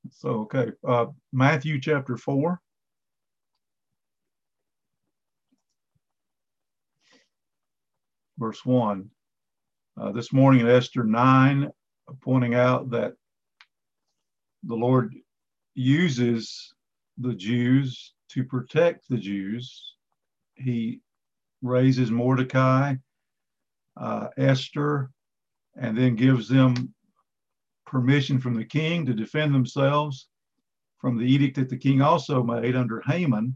So, okay, Matthew chapter 4, verse 1. This morning in Esther 9, pointing out that the Lord uses the Jews to protect the Jews. He raises Mordecai, Esther, and then gives them permission from the king to defend themselves from the edict that the king also made under Haman,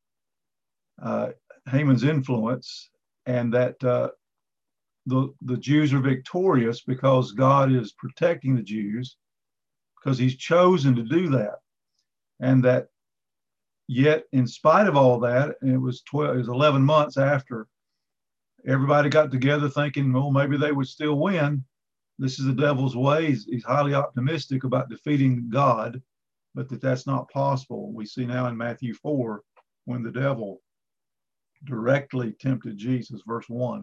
Haman's influence, and that the Jews are victorious because God is protecting the Jews, because he's chosen to do that. And that yet, in spite of all that, and it was 11 months after, everybody got together thinking, well, maybe they would still win. This is the devil's way. He's highly optimistic about defeating God, but that's not possible. We see now in Matthew 4, when the devil directly tempted Jesus, verse 1.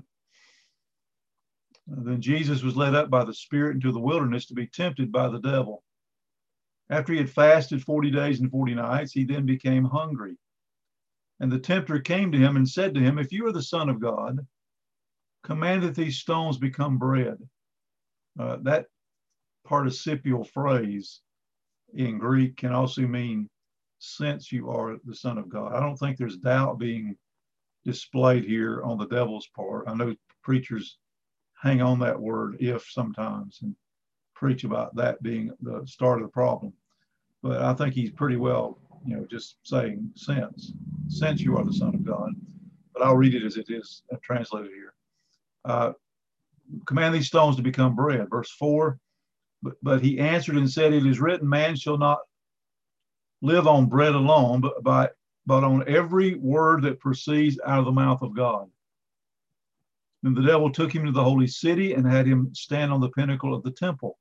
Then Jesus was led up by the Spirit into the wilderness to be tempted by the devil. After he had fasted 40 days and 40 nights, he then became hungry. And the tempter came to him and said to him, if you are the Son of God, command that these stones become bread. That participial phrase in Greek can also mean since you are the Son of God. I don't think there's doubt being displayed here on the devil's part. I know preachers hang on that word if sometimes and preach about that being the start of the problem. But I think he's pretty well, just saying since you are the Son of God. But I'll read it as it is translated here. Command these stones to become bread. Verse 4, but he answered and said, it is written, man shall not live on bread alone, but on every word that proceeds out of the mouth of God. And the devil took him to the holy city and had him stand on the pinnacle of the temple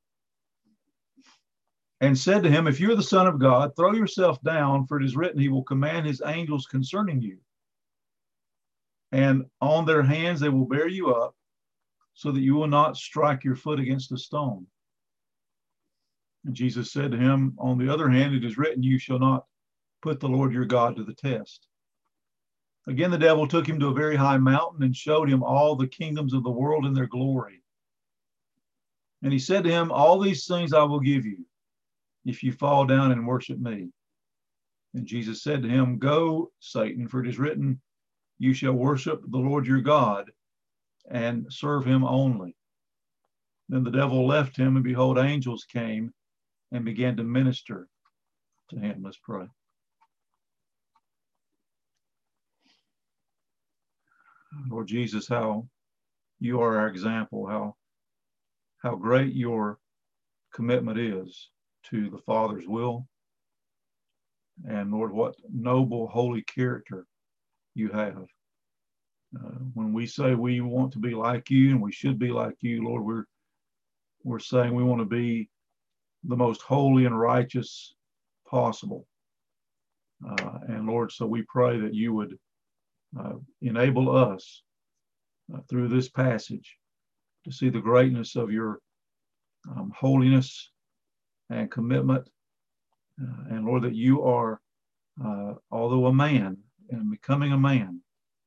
and said to him, if you are the Son of God, throw yourself down, for it is written, he will command his angels concerning you. And on their hands they will bear you up, so that you will not strike your foot against a stone. And Jesus said to him, on the other hand, it is written, you shall not put the Lord your God to the test. Again, the devil took him to a very high mountain and showed him all the kingdoms of the world and their glory. And he said to him, all these things I will give you, if you fall down and worship me. And Jesus said to him, go, Satan, for it is written, you shall worship the Lord your God and serve him only. Then the devil left him, and behold, angels came and began to minister to him. Let's pray. Lord Jesus, how you are our example, how great your commitment is to the Father's will. And Lord, what noble, holy character you have. When we say we want to be like you and we should be like you, Lord, we're saying we want to be the most holy and righteous possible. And Lord, so we pray that you would enable us through this passage to see the greatness of your holiness and commitment. And Lord, that you are, although a man and becoming a man,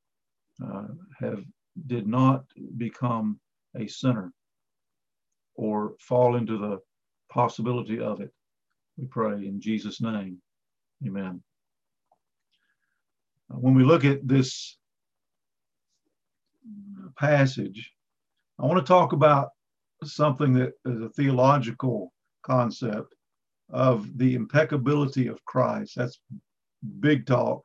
did not become a sinner or fall into the possibility of it. We pray in Jesus' name. Amen. When we look at this passage, I want to talk about something that is a theological concept of the impeccability of Christ. That's big talk.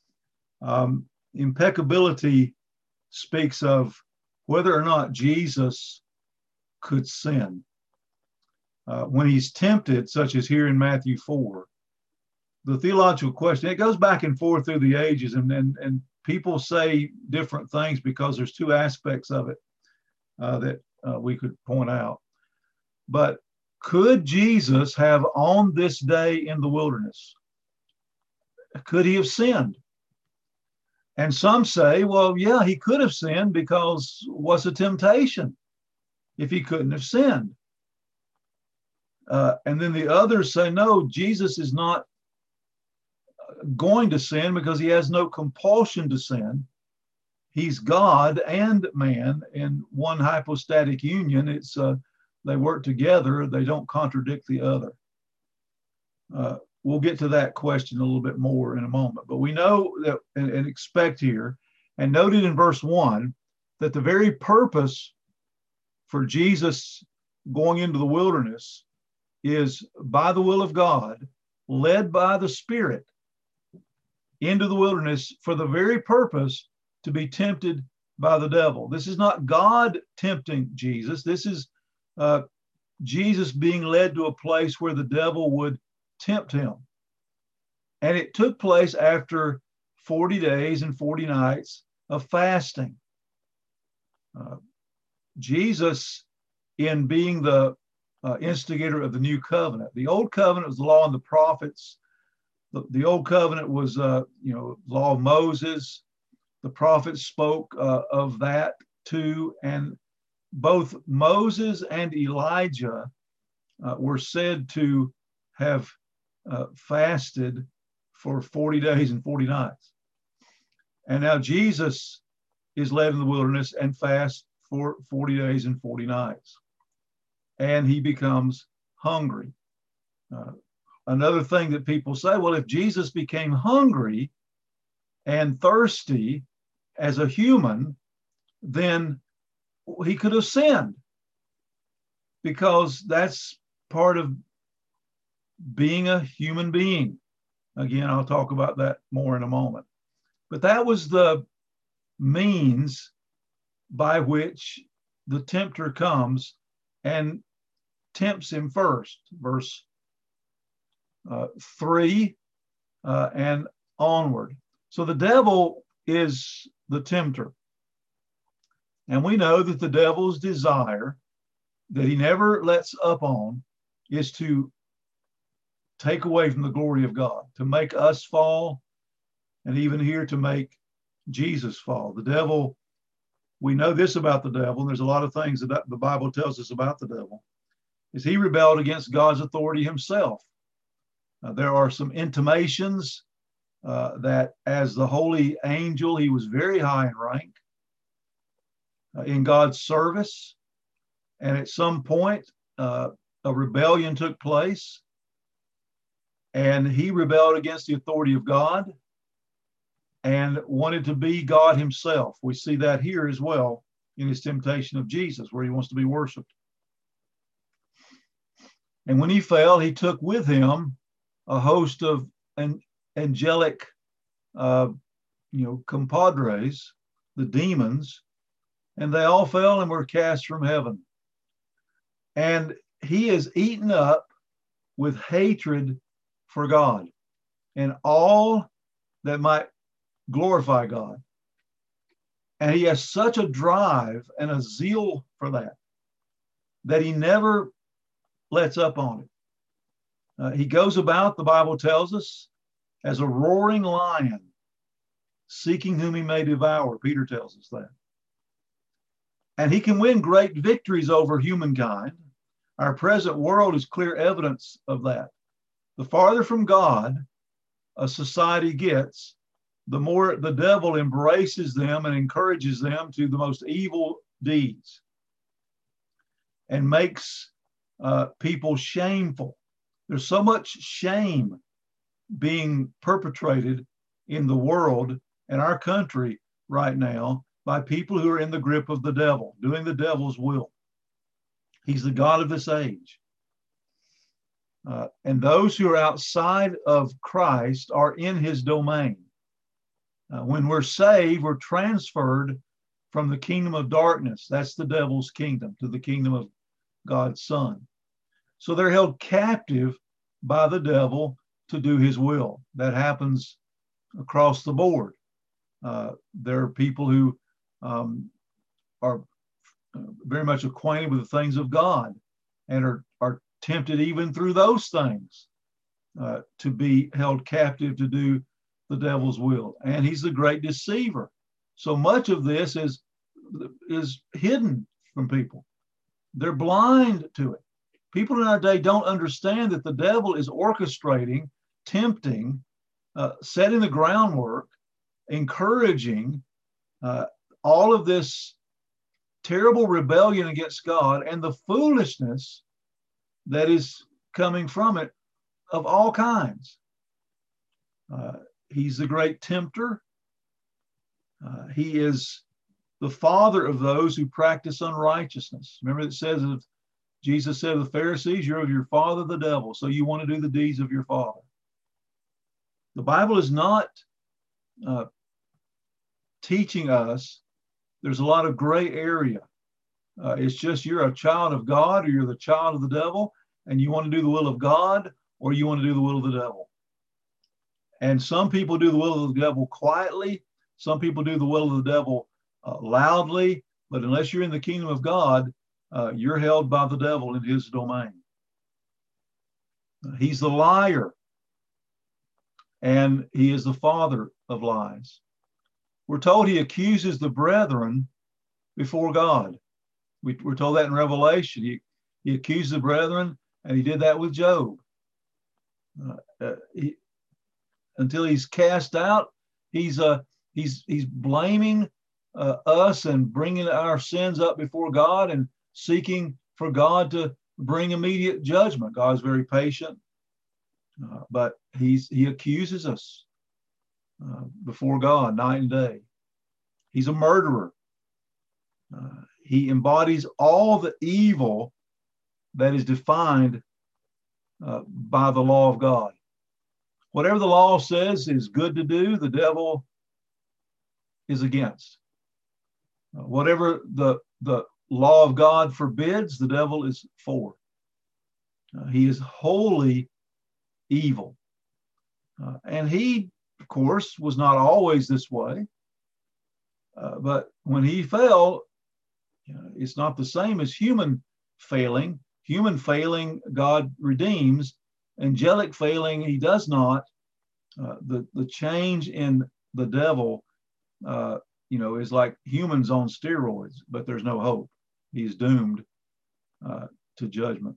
Impeccability speaks of whether or not Jesus could sin. When he's tempted, such as here in Matthew 4, the theological question, it goes back and forth through the ages, and people say different things because there's two aspects of it that we could point out. But could Jesus have, on this day in the wilderness, could he have sinned? And some say, well, yeah, he could have sinned, because what's a temptation if he couldn't have sinned? And then the others say, no, Jesus is not going to sin because he has no compulsion to sin. He's God and man in one hypostatic union. It's they work together. They don't contradict the other. We'll get to that question a little bit more in a moment. But we know that and expect here, and noted in verse 1, that the very purpose for Jesus going into the wilderness is by the will of God, led by the Spirit into the wilderness for the very purpose to be tempted by the devil. This is not God tempting Jesus. This is Jesus being led to a place where the devil would tempt him. And it took place after 40 days and 40 nights of fasting. Jesus, in being the instigator of the new covenant, the old covenant was the law and the prophets. The old covenant was, law of Moses. The prophets spoke of that too. And both Moses and Elijah were said to have fasted for 40 days and 40 nights. And now Jesus is led in the wilderness and fasts for 40 days and 40 nights. And he becomes hungry. Another thing that people say, well, if Jesus became hungry and thirsty as a human, then he could have sinned, because that's part of being a human being. Again, I'll talk about that more in a moment. But that was the means by which the tempter comes and tempts him first. Verse 3 and onward. So the devil is the tempter. And we know that the devil's desire that he never lets up on is to take away from the glory of God, to make us fall, and even here to make Jesus fall. The devil, we know this about the devil, and there's a lot of things that the Bible tells us about the devil, is he rebelled against God's authority himself. There are some intimations that as the holy angel, he was very high in rank in God's service. And at some point, a rebellion took place, and he rebelled against the authority of God and wanted to be God himself. We see that here as well in his temptation of Jesus, where he wants to be worshiped. And when he fell, he took with him a host of angelic, compadres, the demons, and they all fell and were cast from heaven. And he is eaten up with hatred for God and all that might glorify God. And he has such a drive and a zeal for that he never lets up on it. He goes about, the Bible tells us, as a roaring lion, seeking whom he may devour. Peter tells us that. And he can win great victories over humankind. Our present world is clear evidence of that. The farther from God a society gets, the more the devil embraces them and encourages them to the most evil deeds and makes people shameful. There's so much shame being perpetrated in the world and our country right now by people who are in the grip of the devil, doing the devil's will. He's the God of this age. And those who are outside of Christ are in his domain. When we're saved, we're transferred from the kingdom of darkness, that's the devil's kingdom, to the kingdom of God's Son. So they're held captive by the devil to do his will. That happens across the board. There are people who are very much acquainted with the things of God and are tempted even through those things to be held captive to do the devil's will. And he's the great deceiver. So much of this is hidden from people. They're blind to it. People in our day don't understand that the devil is orchestrating, tempting, setting the groundwork, encouraging all of this terrible rebellion against God and the foolishness that is coming from it of all kinds. He's the great tempter. He is the father of those who practice unrighteousness. Remember, it says, Jesus said to the Pharisees, you're of your father, the devil, so you want to do the deeds of your father. The Bible is not teaching us. There's a lot of gray area. It's just you're a child of God or you're the child of the devil, and you want to do the will of God or you want to do the will of the devil. And some people do the will of the devil quietly. Some people do the will of the devil loudly. But unless you're in the kingdom of God, you're held by the devil in his domain. He's the liar, and he is the father of lies. We're told he accuses the brethren before God. We're told that in Revelation. He accused the brethren, and he did that with Job. Until he's cast out, he's blaming us and bringing our sins up before God and seeking for God to bring immediate judgment. God is very patient, but he accuses us before God night and day. He's a murderer. He embodies all the evil that is defined by the law of God. Whatever the law says is good to do, the devil is against. Whatever the law of God forbids, the devil is for. He is wholly evil. And he, of course, was not always this way. But when he fell, it's not the same as human failing. Human failing, God redeems. Angelic failing, he does not. The change in the devil, is like humans on steroids, but there's no hope. He's doomed to judgment.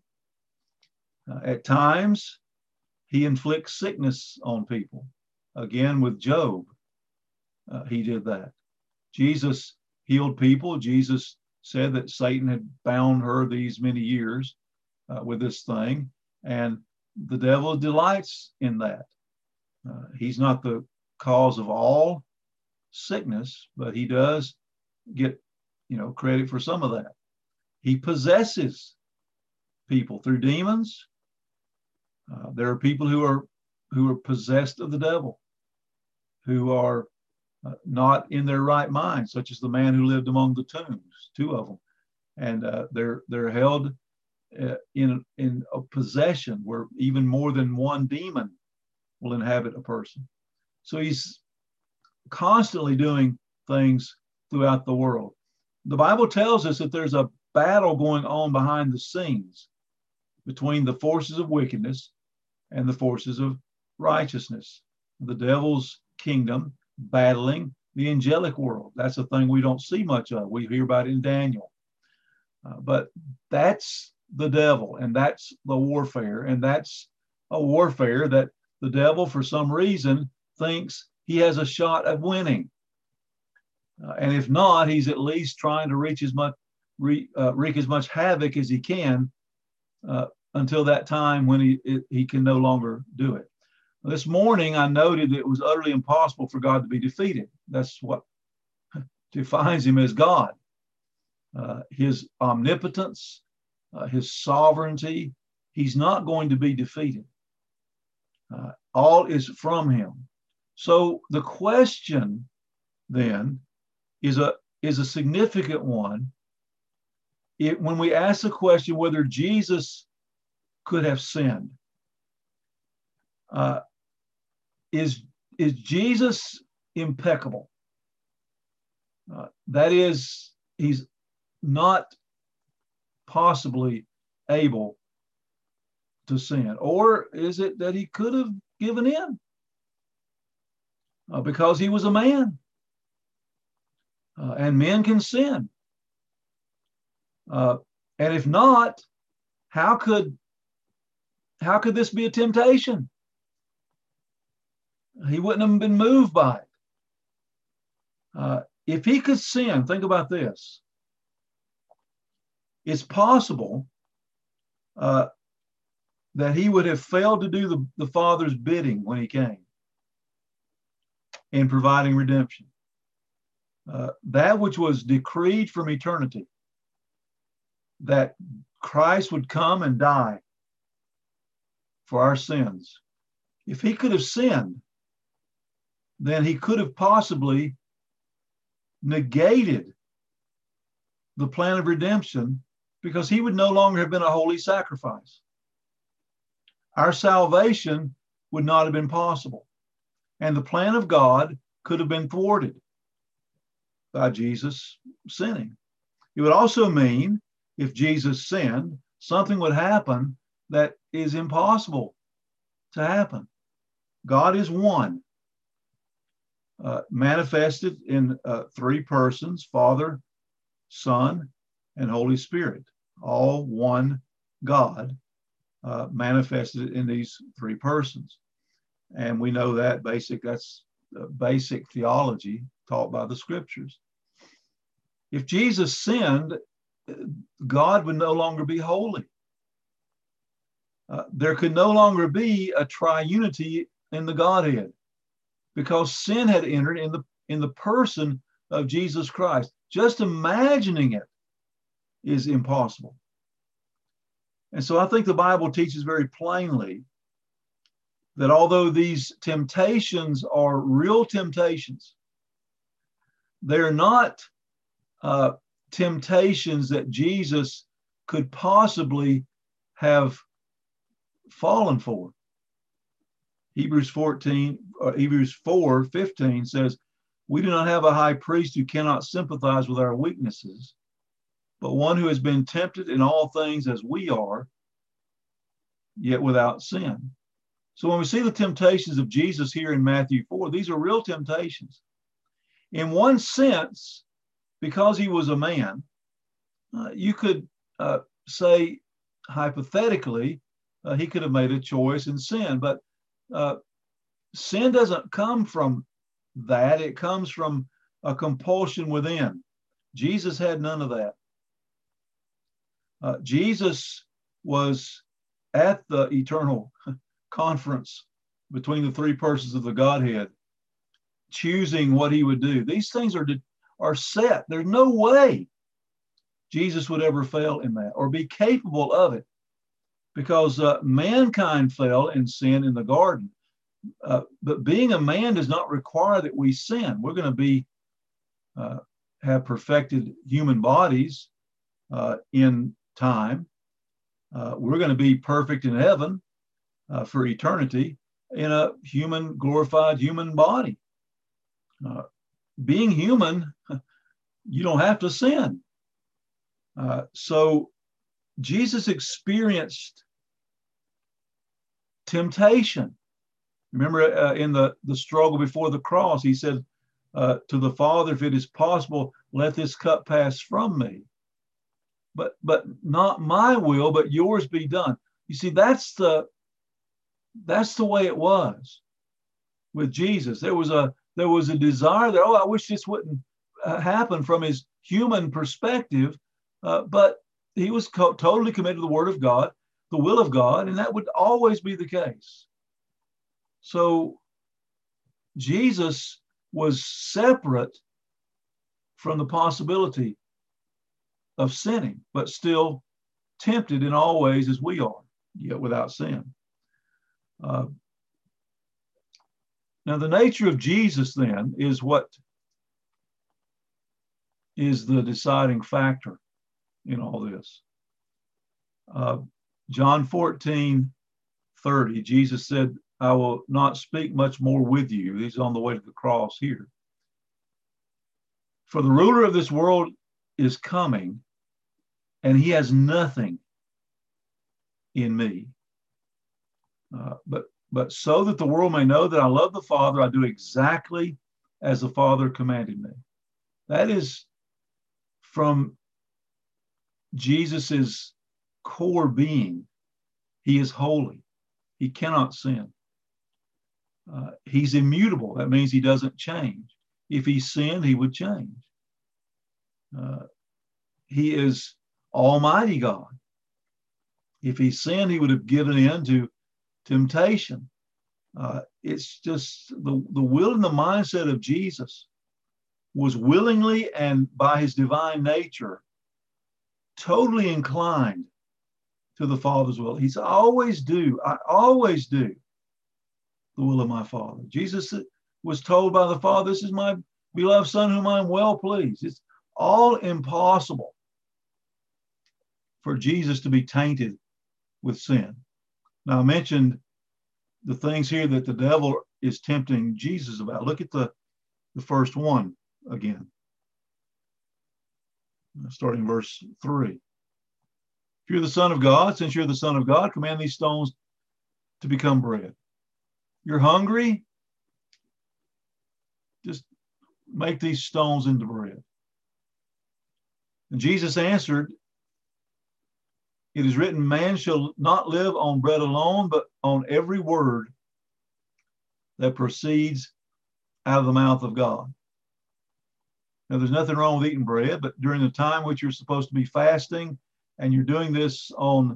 At times, he inflicts sickness on people. Again, with Job, he did that. Jesus healed people. Jesus said that Satan had bound her these many years with this thing, and the devil delights in that. He's not the cause of all sickness, but he does get, credit for some of that. He possesses people through demons. There are people who are possessed of the devil, who are not in their right mind, such as the man who lived among the tombs, 2 of them, and they're held in a possession where even more than one demon will inhabit a person. So he's constantly doing things throughout the world. The Bible tells us that there's a battle going on behind the scenes between the forces of wickedness and the forces of righteousness. The devil's kingdom battling the angelic world. That's a thing we don't see much of. We hear about it in Daniel. But that's the devil, and that's the warfare, and that's a warfare that the devil, for some reason, thinks he has a shot at winning. And if not, he's at least trying to wreak as much havoc as he can until that time when he can no longer do it. This morning, I noted that it was utterly impossible for God to be defeated. That's what defines him as God. His omnipotence, his sovereignty, he's not going to be defeated. All is from him. So the question then is a significant one. When we ask the question whether Jesus could have sinned, is Jesus impeccable? That is, he's not possibly able to sin. Or is it that he could have given in because he was a man? And men can sin. And if not, how could this be a temptation? He wouldn't have been moved by it. If he could sin, think about this. It's possible that he would have failed to do the Father's bidding when he came in providing redemption. That which was decreed from eternity, that Christ would come and die for our sins. If he could have sinned, then he could have possibly negated the plan of redemption, because he would no longer have been a holy sacrifice. Our salvation would not have been possible, and the plan of God could have been thwarted by Jesus sinning. It would also mean, if Jesus sinned, something would happen that is impossible to happen. God is one, manifested in three persons: Father, Son, and Holy Spirit, all one God, manifested in these three persons. And we know that that's basic theology taught by the scriptures. If Jesus sinned, God would no longer be holy. There could no longer be a triunity in the Godhead, because sin had entered in the person of Jesus Christ. Just imagining it is impossible. And so I think the Bible teaches very plainly that although these temptations are real temptations, they're not temptations that Jesus could possibly have fallen for. Hebrews 4:15 says, "We do not have a high priest who cannot sympathize with our weaknesses, but one who has been tempted in all things as we are, yet without sin." So when we see the temptations of Jesus here in Matthew 4, these are real temptations. In one sense, because he was a man, you could say hypothetically, he could have made a choice in sin, but sin doesn't come from that. It comes from a compulsion within. Jesus had none of that. Jesus was at the eternal conference between the three persons of the Godhead, choosing what he would do. These things are set. There's no way Jesus would ever fail in that or be capable of it, because mankind fell in sin in the garden. But being a man does not require that we sin. We're going to have perfected human bodies in time. We're going to be perfect in heaven for eternity in a glorified human body. Being human, you don't have to sin. So Jesus experienced temptation. Remember, in the struggle before the cross, he said to the Father, "If it is possible, let this cup pass from me. But not my will, but yours be done." You see, that's the way it was with Jesus. There was a desire that, I wish this wouldn't happen from his human perspective, but he was totally committed to the Word of God, the will of God, and that would always be the case. So Jesus was separate from the possibility of sinning, but still tempted in all ways as we are, yet without sin. Now, the nature of Jesus then is what is the deciding factor in all this. John 14:30, Jesus said, "I will not speak much more with you." He's on the way to the cross here. "For the ruler of this world is coming, and he has nothing in me. But so that the world may know that I love the Father, I do exactly as the Father commanded me." That is from Jesus's core being. He is holy. He cannot sin. He's immutable. That means he doesn't change. If he sinned, he would change. He is Almighty God. If he sinned, he would have given in to temptation. It's just the will and the mindset of Jesus was willingly and by his divine nature totally inclined to the Father's will. He's always do. I always do the will of my Father. Jesus was told by the Father, this is my beloved Son whom I am well pleased. It's all impossible for Jesus to be tainted with sin. Now, I mentioned the things here that the devil is tempting Jesus about. Look at the first one again, starting verse 3. If you're the Son of God, since you're the Son of God, command these stones to become bread. You're hungry? Just make these stones into bread. And Jesus answered, it is written, man shall not live on bread alone, but on every word that proceeds out of the mouth of God. Now, there's nothing wrong with eating bread, but during the time which you're supposed to be fasting, and you're doing this on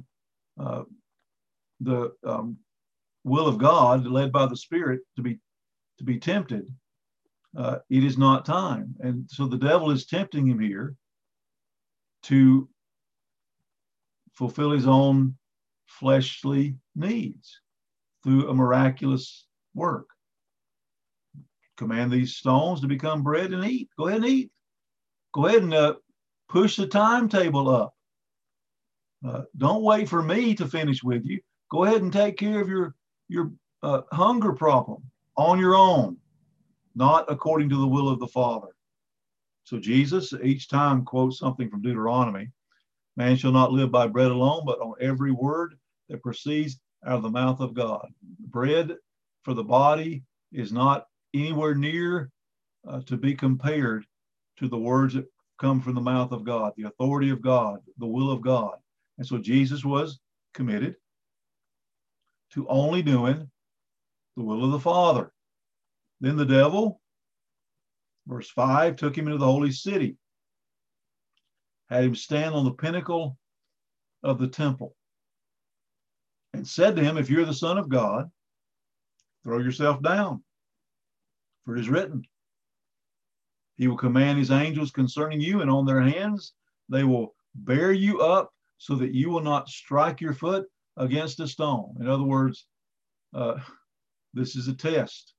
the will of God, led by the Spirit, to be tempted, it is not time. And so the devil is tempting him here to fulfill his own fleshly needs through a miraculous work. Command these stones to become bread and eat. Go ahead and eat. Go ahead and push the timetable up. Don't wait for me to finish with you. Go ahead and take care of your hunger problem on your own, not according to the will of the Father. So Jesus each time quotes something from Deuteronomy. Man shall not live by bread alone, but on every word that proceeds out of the mouth of God. Bread for the body is not anywhere near to be compared to the words that come from the mouth of God, the authority of God, the will of God. And so Jesus was committed to only doing the will of the Father. Then the devil, verse 5, took him into the holy city, had him stand on the pinnacle of the temple, and said to him, if you're the Son of God, throw yourself down, for it is written, he will command his angels concerning you, and on their hands they will bear you up so that you will not strike your foot against a stone. In other words, this is a test.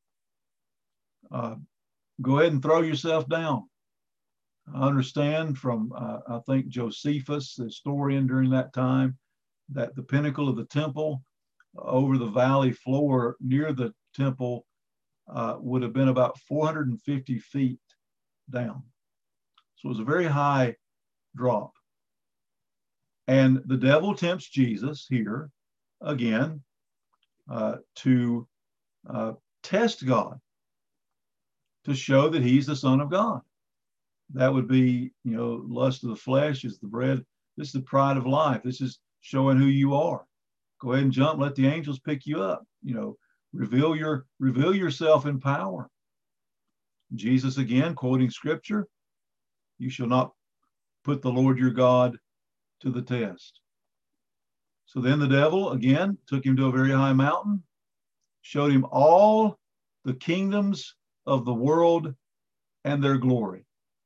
Go ahead and throw yourself down. I understand from, I think, Josephus, the historian during that time, that the pinnacle of the temple over the valley floor near the temple would have been about 450 feet down. So it was a very high drop. And the devil tempts Jesus here again to test God, to show that he's the Son of God. That would be, lust of the flesh is the bread. This is the pride of life. This is showing who you are. Go ahead and jump. Let the angels pick you up. Reveal yourself in power. Jesus again, quoting scripture, you shall not put the Lord your God to the test. So then the devil again took him to a very high mountain, showed him all the kingdoms of the world and their glory.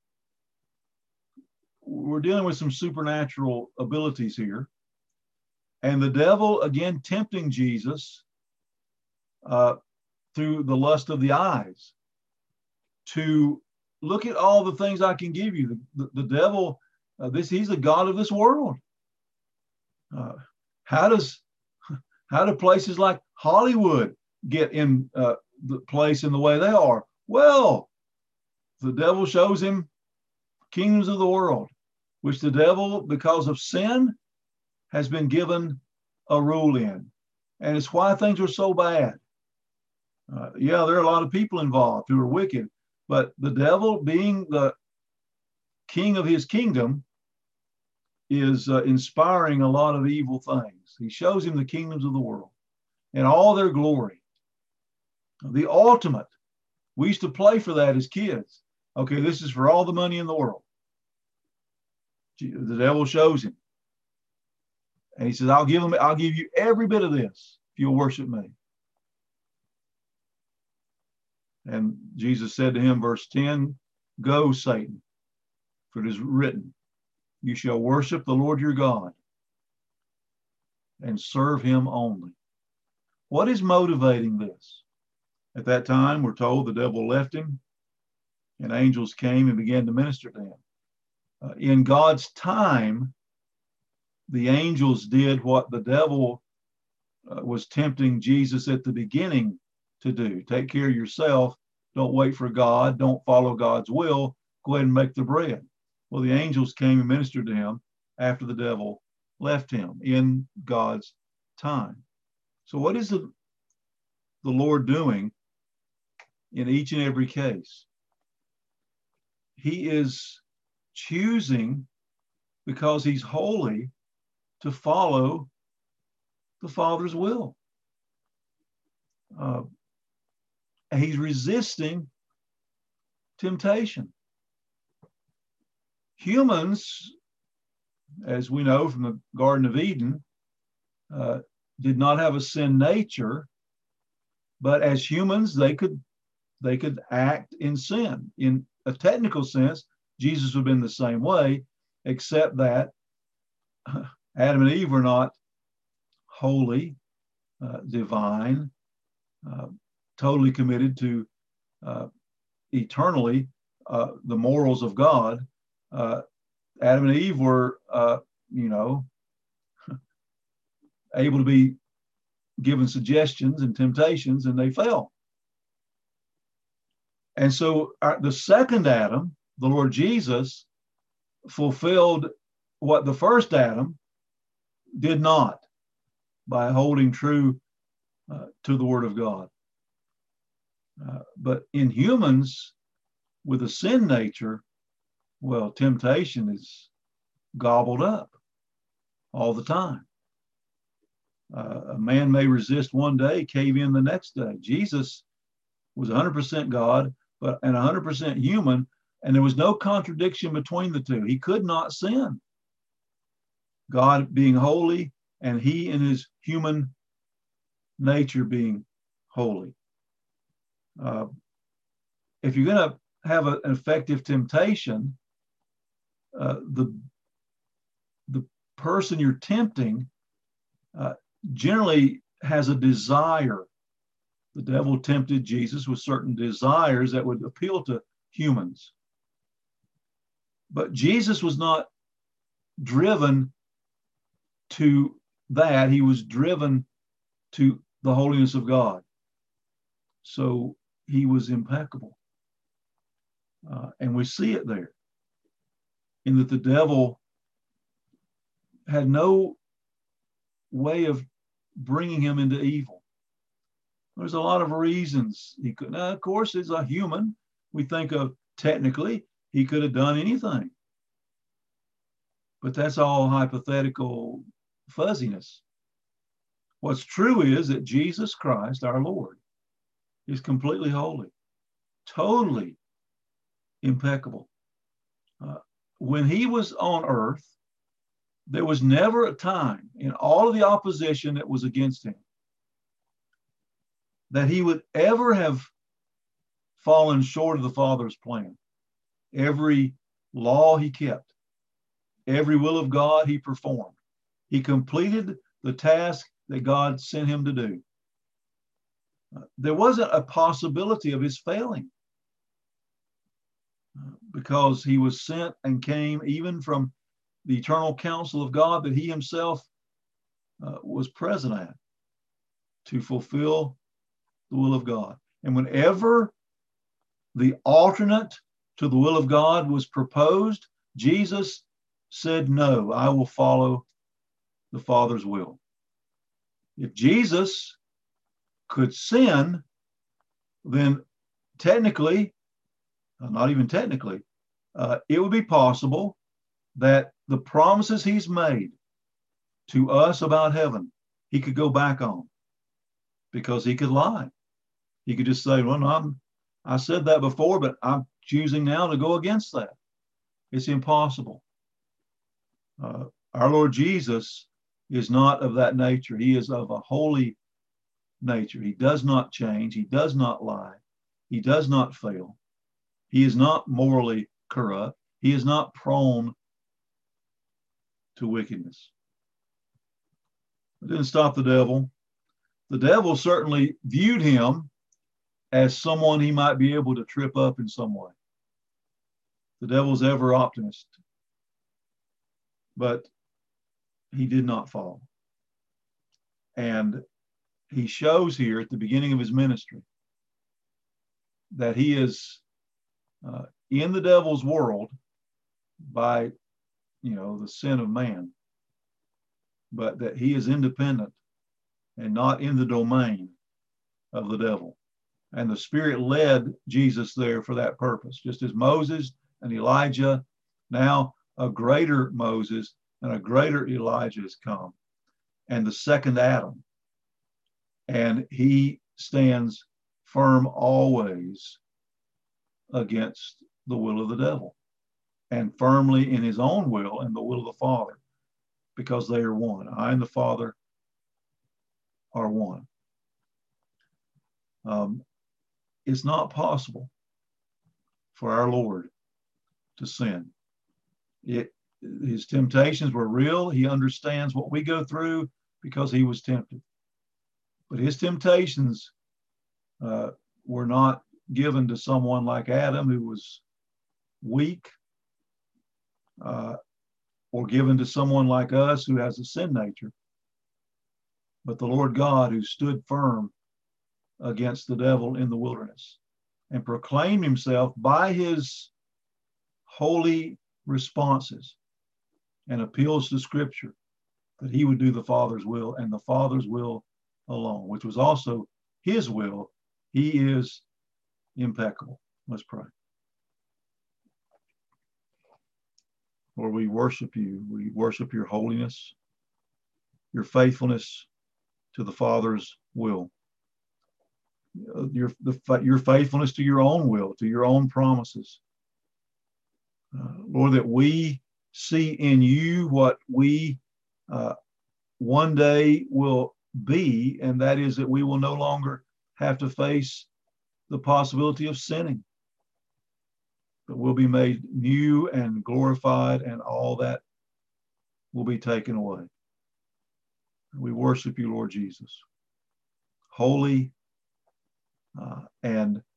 We're dealing with some supernatural abilities here. And the devil, again, tempting Jesus through the lust of the eyes to look at all the things I can give you. The devil, he's the God of this world. How do places like Hollywood get in the place in the way they are? Well, the devil shows him kingdoms of the world, which the devil, because of sin, has been given a rule in. And it's why things are so bad. There are a lot of people involved who are wicked, but the devil, being the king of his kingdom, is inspiring a lot of evil things. He shows him the kingdoms of the world and all their glory. The ultimate. We used to play for that as kids. Okay, this is for all the money in the world. The devil shows him. And he says, I'll give you every bit of this if you'll worship me. And Jesus said to him, verse 10, go, Satan, for it is written, you shall worship the Lord your God and serve him only. What is motivating this? At that time, we're told the devil left him and angels came and began to minister to him. In God's time, the angels did what the devil was tempting Jesus at the beginning to do. Take care of yourself. Don't wait for God. Don't follow God's will. Go ahead and make the bread. Well, the angels came and ministered to him after the devil left him in God's time. So what is the Lord doing in each and every case? He is choosing, because he's holy, to follow the Father's will. And he's resisting temptation. Humans, as we know from the Garden of Eden, did not have a sin nature, but as humans, they could act in sin. In a technical sense, Jesus would have been the same way, except that Adam and Eve were not holy, divine, totally committed to eternally the morals of God. Adam and Eve were, able to be given suggestions and temptations, and they fell. And so the second Adam, the Lord Jesus, fulfilled what the first Adam did not by holding true to the Word of God. But in humans with a sin nature, well, temptation is gobbled up all the time. A man may resist one day, cave in the next day. Jesus was 100% God, and 100% human, and there was no contradiction between the two. He could not sin. God being holy, and he in his human nature being holy. If you're going to have an effective temptation, the person you're tempting generally has a desire. The devil tempted Jesus with certain desires that would appeal to humans. But Jesus was not driven to that. He was driven to the holiness of God. So he was impeccable. And we see it there in that the devil had no way of bringing him into evil. There's a lot of reasons he could. Now, of course, as a human, we think of technically he could have done anything. But that's all hypothetical fuzziness. What's true is that Jesus Christ, our Lord, is completely holy, totally impeccable. When he was on earth, there was never a time in all of the opposition that was against him that he would ever have fallen short of the Father's plan. Every law he kept, every will of God he performed. He completed the task that God sent him to do. There wasn't a possibility of his failing because he was sent and came even from the eternal counsel of God that he himself was present at to fulfill the will of God. And whenever the alternate to the will of God was proposed, Jesus said, no, I will follow the Father's will. If Jesus could sin, then technically, not even technically, it would be possible that the promises he's made to us about heaven, he could go back on, because he could lie. He could just say, well, I said that before, but I'm choosing now to go against that. It's impossible. Our Lord Jesus is not of that nature. He is of a holy nature. He does not change. He does not lie. He does not fail. He is not morally corrupt. He is not prone to wickedness. It didn't stop the devil. The devil certainly viewed him as someone he might be able to trip up in some way. The devil's ever optimist. But he did not fall. And he shows here at the beginning of his ministry that he is in the devil's world by, the sin of man, but that he is independent and not in the domain of the devil. And the Spirit led Jesus there for that purpose, just as Moses and Elijah, now a greater Moses and a greater Elijah has come, and the second Adam. And he stands firm always against the will of the devil, and firmly in his own will and the will of the Father, because they are one. I and the Father are one. It's not possible for our Lord to sin. His temptations were real. He understands what we go through because he was tempted. But his temptations were not given to someone like Adam, who was weak, or given to someone like us who has a sin nature, but the Lord God, who stood firm against the devil in the wilderness and proclaimed himself by his holy responses and appeals to Scripture that he would do the Father's will and the Father's will alone, which was also his will. He is impeccable. Let's pray. Lord, we worship you. We worship your holiness, your faithfulness to the Father's will, your faithfulness to your own will, to your own promises. Lord, that we see in you what we one day will be, and that is that we will no longer have to face the possibility of sinning, but we'll be made new and glorified, and all that will be taken away. We worship you, Lord Jesus, holy and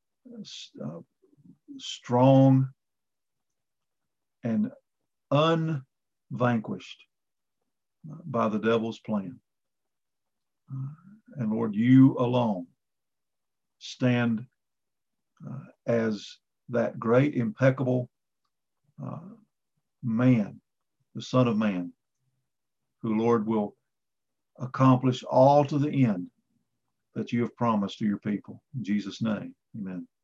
strong and unvanquished by the devil's plan. And Lord, you alone stand as that great, impeccable man, the Son of Man, who, Lord, will accomplish all to the end that you have promised to your people. In Jesus' name, amen.